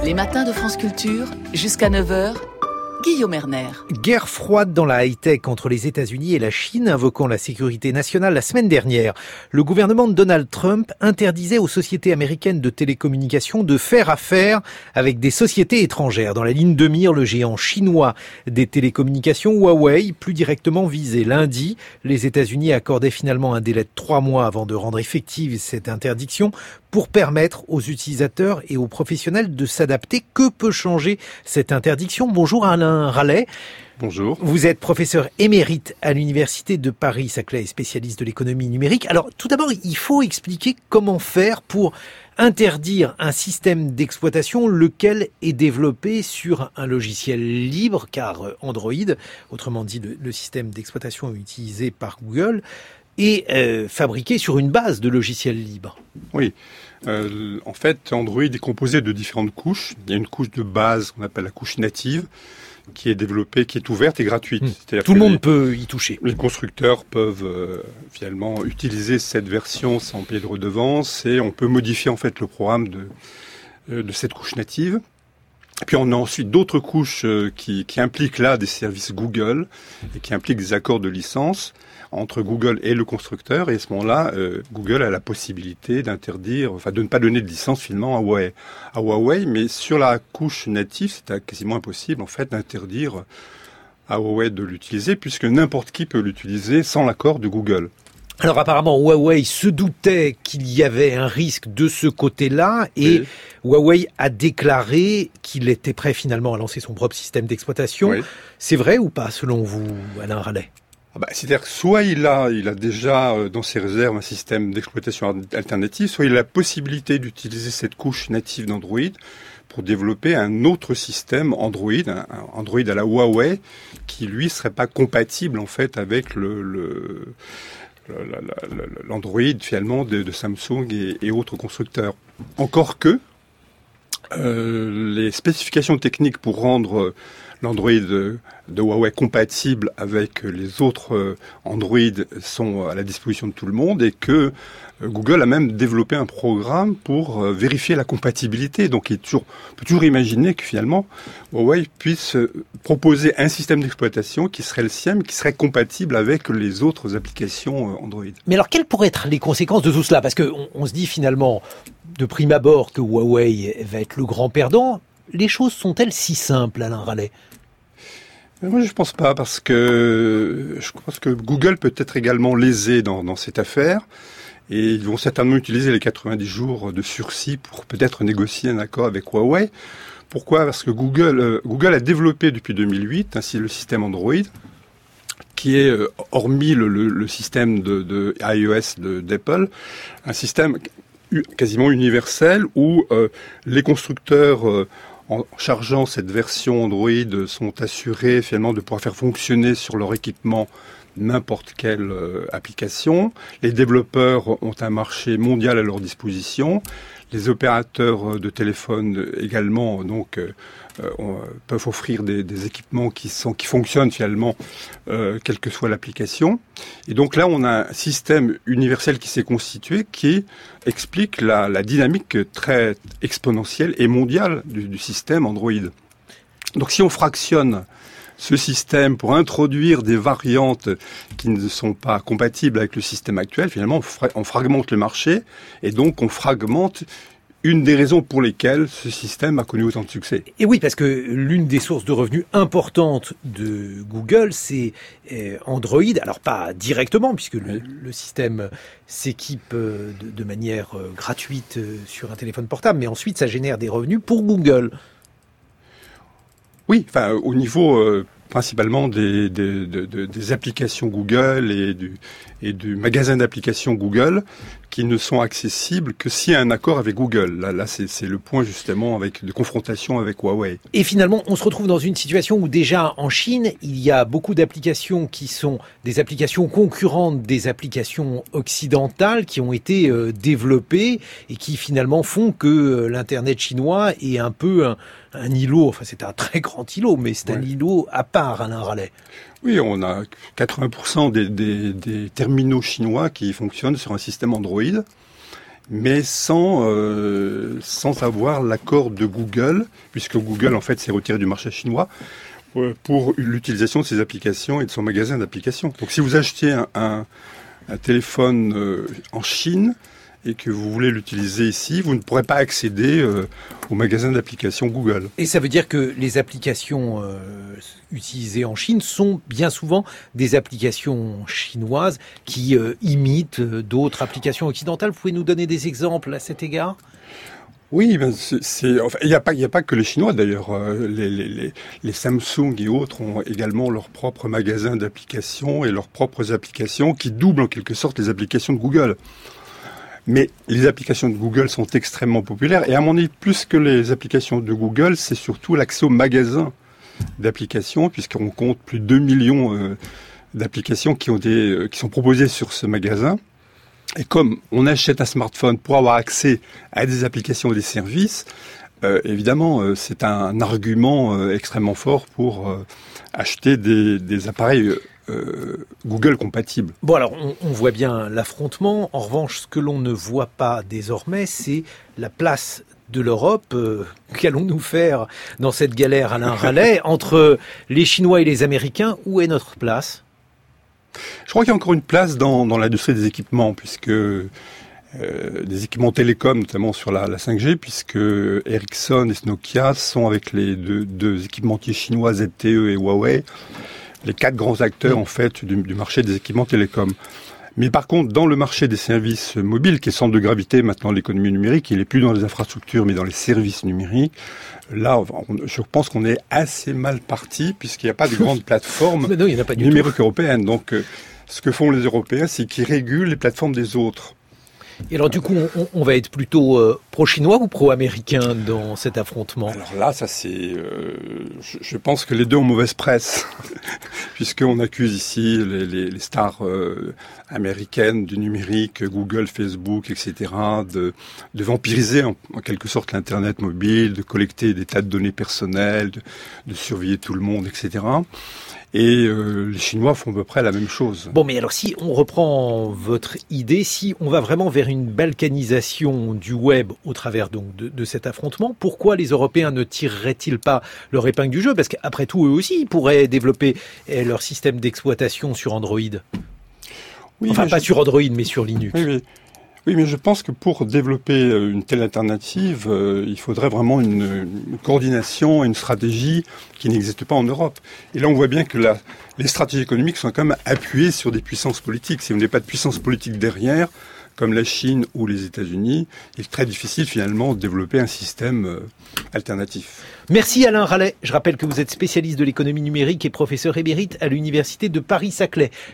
Les matins de France Culture, jusqu'à 9h, Guillaume Erner. Guerre froide dans la high-tech entre les États-Unis et la Chine, invoquant la sécurité nationale la semaine dernière. Le gouvernement de Donald Trump interdisait aux sociétés américaines de télécommunications de faire affaire avec des sociétés étrangères. Dans la ligne de mire, le géant chinois des télécommunications Huawei, plus directement visé. Lundi, les États-Unis accordaient finalement un délai de 3 mois avant de rendre effective cette interdiction pour permettre aux utilisateurs et aux professionnels de s'adapter. Que peut changer cette interdiction? Bonjour Alain Rallet. Bonjour. Vous êtes professeur émérite à l'Université de Paris-Saclay et spécialiste de l'économie numérique. Alors, tout d'abord, il faut expliquer comment faire pour interdire un système d'exploitation lequel est développé sur un logiciel libre, car Android, autrement dit le système d'exploitation utilisé par Google, est fabriqué sur une base de logiciels libres. Oui. En fait, Android est composé de différentes couches. Il y a une couche de base qu'on appelle la couche native, qui est développée, qui est ouverte et gratuite. Tout le monde peut y toucher. Les constructeurs peuvent finalement utiliser cette version sans payer de redevance et on peut modifier en fait le programme de cette couche native. Et puis on a ensuite d'autres couches qui impliquent là des services Google et qui impliquent des accords de licence entre Google et le constructeur. Et à ce moment-là, Google a la possibilité d'interdire, de ne pas donner de licence finalement à Huawei. Mais sur la couche native, c'est quasiment impossible en fait d'interdire à Huawei de l'utiliser puisque n'importe qui peut l'utiliser sans l'accord de Google. Alors apparemment, Huawei se doutait qu'il y avait un risque de ce côté-là et oui. Huawei a déclaré qu'il était prêt finalement à lancer son propre système d'exploitation. Oui. C'est vrai ou pas selon vous, Alain Rallet? C'est-à-dire que soit il a déjà dans ses réserves un système d'exploitation alternatif, soit il a la possibilité d'utiliser cette couche native d'Android pour développer un autre système Android, un Android à la Huawei, qui lui serait pas compatible en fait avec l'Android finalement de Samsung et autres constructeurs. Encore que les spécifications techniques pour rendre l'Android de Huawei compatible avec les autres Android sont à la disposition de tout le monde et que Google a même développé un programme pour vérifier la compatibilité. Donc on peut toujours imaginer que finalement Huawei puisse proposer un système d'exploitation qui serait le sien, qui serait compatible avec les autres applications Android. Mais alors quelles pourraient être les conséquences de tout cela? Parce qu'on se dit finalement de prime abord que Huawei va être le grand perdant. Les choses sont-elles si simples, Alain Rallet? Moi, je pense pas, parce que je pense que Google peut être également lésé dans cette affaire, et ils vont certainement utiliser les 90 jours de sursis pour peut-être négocier un accord avec Huawei. Pourquoi? Parce que Google a développé depuis 2008 ainsi le système Android, qui est, hormis le système de iOS d'Apple, un système quasiment universel où les constructeurs en chargeant cette version Android sont assurés finalement de pouvoir faire fonctionner sur leur équipement n'importe quelle application. Les développeurs ont un marché mondial à leur disposition. Les opérateurs de téléphone également peuvent offrir des équipements qui fonctionnent finalement quelle que soit l'application. Et donc là, on a un système universel qui s'est constitué qui explique la dynamique très exponentielle et mondiale du système Android. Donc si on fractionne ce système pour introduire des variantes qui ne sont pas compatibles avec le système actuel, finalement, on fragmente le marché et donc on fragmente une des raisons pour lesquelles ce système a connu autant de succès. Et oui, parce que l'une des sources de revenus importantes de Google, c'est Android. Alors pas directement, puisque le système s'équipe de manière gratuite sur un téléphone portable, mais ensuite ça génère des revenus pour Google. Oui, au niveau principalement des applications Google et du magasin d'applications Google qui ne sont accessibles que s'il y a un accord avec Google. Là c'est le point justement de confrontation avec Huawei. Et finalement, on se retrouve dans une situation où déjà en Chine, il y a beaucoup d'applications qui sont des applications concurrentes des applications occidentales qui ont été développées et qui finalement font que l'Internet chinois est un peu un îlot, enfin c'est un très grand îlot, mais c'est un îlot à part, Alain Rallet. Oui, on a 80% des terminaux chinois qui fonctionnent sur un système Android. mais sans avoir l'accord de Google, puisque Google en fait s'est retiré du marché chinois pour l'utilisation de ses applications et de son magasin d'applications. Donc si vous achetez un téléphone en Chine et que vous voulez l'utiliser ici, vous ne pourrez pas accéder au magasin d'applications Google. Et ça veut dire que les applications utilisées en Chine sont bien souvent des applications chinoises qui imitent d'autres applications occidentales. Vous pouvez nous donner des exemples à cet égard ? Oui, ben enfin, il n'y a pas que les Chinois d'ailleurs. Les Samsung et autres ont également leur propre magasin d'applications et leurs propres applications qui doublent en quelque sorte les applications de Google. Mais les applications de Google sont extrêmement populaires et à mon avis, plus que les applications de Google, c'est surtout l'accès au magasin d'applications, puisqu'on compte plus de 2 millions d'applications qui sont proposées sur ce magasin. Et comme on achète un smartphone pour avoir accès à des applications et des services, évidemment, c'est un argument extrêmement fort pour acheter des appareils Google compatibles. Bon, alors, on voit bien l'affrontement. En revanche, ce que l'on ne voit pas désormais, c'est la place de l'Europe. Qu'allons-nous faire dans cette galère, Alain Rallet, entre les Chinois et les Américains? Où est notre place? Je crois qu'il y a encore une place dans l'industrie des équipements, puisque des équipements télécoms, notamment sur la 5G, puisque Ericsson et Nokia sont avec les deux équipementiers chinois ZTE et Huawei, les 4 grands acteurs en fait du marché des équipements télécoms. Mais par contre, dans le marché des services mobiles, qui est centre de gravité maintenant de l'économie numérique, il n'est plus dans les infrastructures, mais dans les services numériques. Là, je pense qu'on est assez mal parti, puisqu'il n'y a pas de grande plateforme numérique européenne. Donc, ce que font les Européens, c'est qu'ils régulent les plateformes des autres. Et alors du coup, on va être plutôt pro-chinois ou pro-américain dans cet affrontement? Alors là, ça c'est... je pense que les deux ont mauvaise presse, puisqu'on accuse ici les stars américaines du numérique, Google, Facebook, etc., de vampiriser en quelque sorte l'Internet mobile, de collecter des tas de données personnelles, de surveiller tout le monde, etc., Et les Chinois font à peu près la même chose. Bon, mais alors si on reprend votre idée, si on va vraiment vers une balkanisation du web au travers donc de cet affrontement, pourquoi les Européens ne tireraient-ils pas leur épingle du jeu? Parce qu'après tout, eux aussi, ils pourraient développer leur système d'exploitation sur Android. Oui, enfin, pas sur Android, mais sur Linux. Oui, mais je pense que pour développer une telle alternative, il faudrait vraiment une coordination, une stratégie qui n'existe pas en Europe. Et là, on voit bien que les stratégies économiques sont quand même appuyées sur des puissances politiques. Si vous n'avez pas de puissance politique derrière, comme la Chine ou les États-Unis, il est très difficile finalement de développer un système alternatif. Merci Alain Rallet. Je rappelle que vous êtes spécialiste de l'économie numérique et professeur émérite à l'Université de Paris-Saclay.